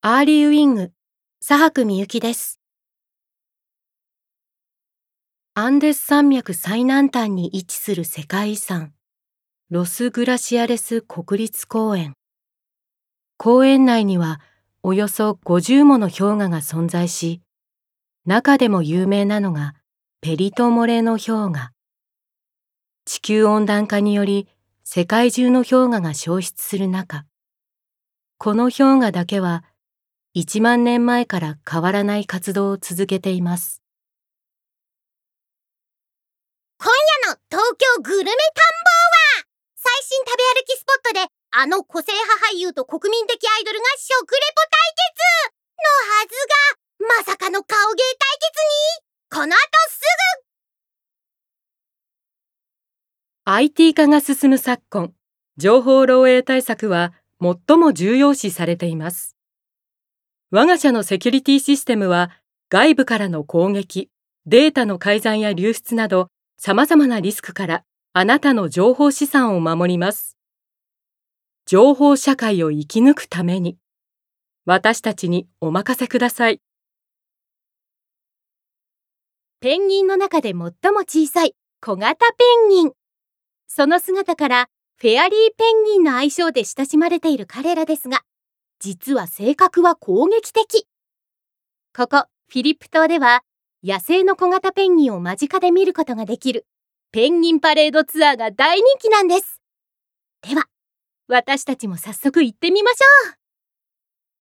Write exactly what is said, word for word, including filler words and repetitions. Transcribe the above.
アーリーウィング、佐伯みゆきです。アンデス山脈最南端に位置する世界遺産、ロスグラシアレス国立公園。公園内にはおよそごじゅうもの氷河が存在し、中でも有名なのがペリトモレノ氷河。地球温暖化により世界中の氷河が消失する中、この氷河だけはいちまんねんまえから変わらない活動を続けています。 今夜の東京グルメ探訪は、最新食べ歩きスポットであの個性派俳優と国民的アイドルが食レポ対決のはずが、まさかの顔芸対決に、この後すぐ。 アイティー 化が進む昨今、情報漏洩対策は最も重要視されています。我が社のセキュリティシステムは外部からの攻撃、データの改ざんや流出など様々なリスクからあなたの情報資産を守ります。情報社会を生き抜くために、私たちにお任せください。 ペンギンの中で最も小さい小型ペンギン。その姿からフェアリーペンギンの愛称で親しまれている彼らですが、実は性格は攻撃的。ここフィリップ島では野生の小型ペンギンを間近で見ることができるペンギンパレードツアーが大人気なんです。では、私たちも早速行ってみましょう。